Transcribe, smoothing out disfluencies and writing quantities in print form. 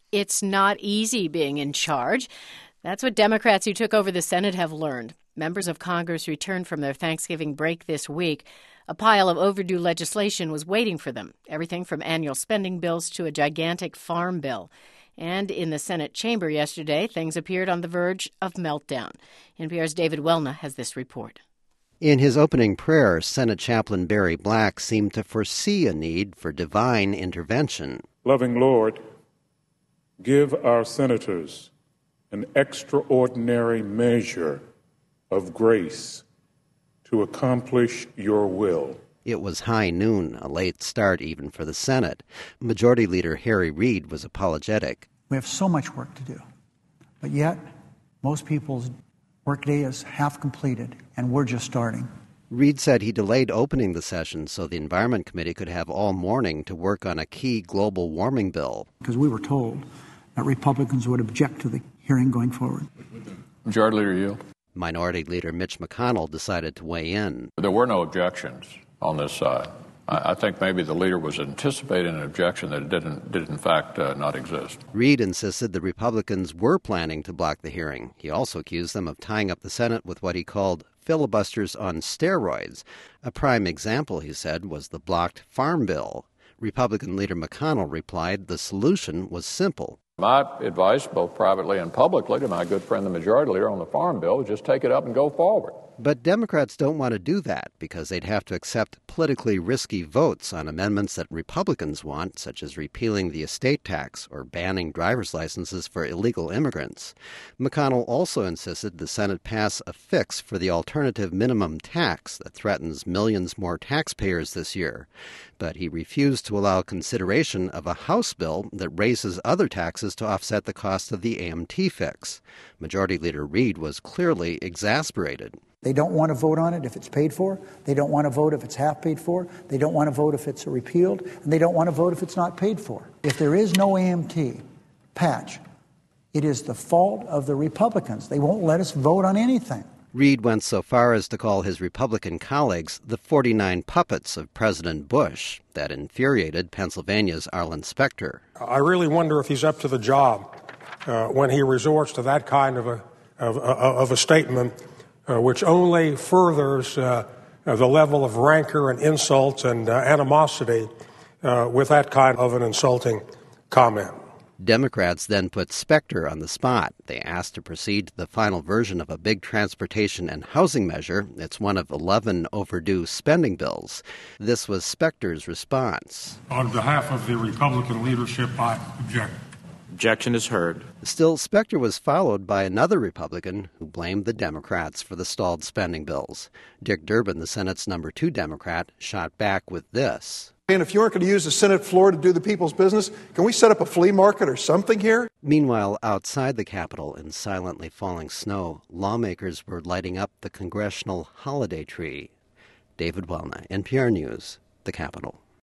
It's not easy being in charge. That's what Democrats who took over the Senate have learned. Members of Congress returned from their Thanksgiving break this week. A pile of overdue legislation was waiting for them, everything from annual spending bills to a gigantic farm bill. And in the Senate chamber yesterday, things appeared on the verge of meltdown. NPR's David Welna has this report. In his opening prayer, Senate Chaplain Barry Black seemed to foresee a need for divine intervention. Loving Lord, give our senators an extraordinary measure of grace to accomplish your will. It was high noon, a late start even for the Senate. Majority Leader Harry Reid was apologetic. We have so much work to do, but yet most people's workday is half completed, and we're just starting. Reid said he delayed opening the session so the Environment Committee could have all morning to work on a key global warming bill. Because we were told that Republicans would object to the hearing going forward. Majority Leader Yield. Minority Leader Mitch McConnell decided to weigh in. There were no objections on this side. I think maybe the leader was anticipating an objection that did in fact not exist. Reid insisted the Republicans were planning to block the hearing. He also accused them of tying up the Senate with what he called filibusters on steroids. A prime example, he said, was the blocked farm bill. Republican leader McConnell replied the solution was simple. My advice, both privately and publicly, to my good friend the Majority Leader on the farm bill is just take it up and go forward. But Democrats don't want to do that because they'd have to accept politically risky votes on amendments that Republicans want, such as repealing the estate tax or banning driver's licenses for illegal immigrants. McConnell also insisted the Senate pass a fix for the alternative minimum tax that threatens millions more taxpayers this year. But he refused to allow consideration of a House bill that raises other taxes to offset the cost of the AMT fix. Majority Leader Reid was clearly exasperated. They don't want to vote on it if it's paid for. They don't want to vote if it's half paid for. They don't want to vote if it's repealed. And they don't want to vote if it's not paid for. If there is no AMT patch, it is the fault of the Republicans. They won't let us vote on anything. Reid went so far as to call his Republican colleagues the 49 puppets of President Bush. That infuriated Pennsylvania's Arlen Specter. I really wonder if he's up to the job when he resorts to that kind of a statement, which only furthers the level of rancor and insult and animosity with that kind of an insulting comment. Democrats then put Specter on the spot. They asked to proceed to the final version of a big transportation and housing measure. It's one of 11 overdue spending bills. This was Specter's response. On behalf of the Republican leadership, I object. Objection is heard. Still, Specter was followed by another Republican who blamed the Democrats for the stalled spending bills. Dick Durbin, the Senate's number 2 Democrat, shot back with this. And if you aren't going to use the Senate floor to do the people's business, can we set up a flea market or something here? Meanwhile, outside the Capitol, in silently falling snow, lawmakers were lighting up the congressional holiday tree. David Welna, NPR News, the Capitol.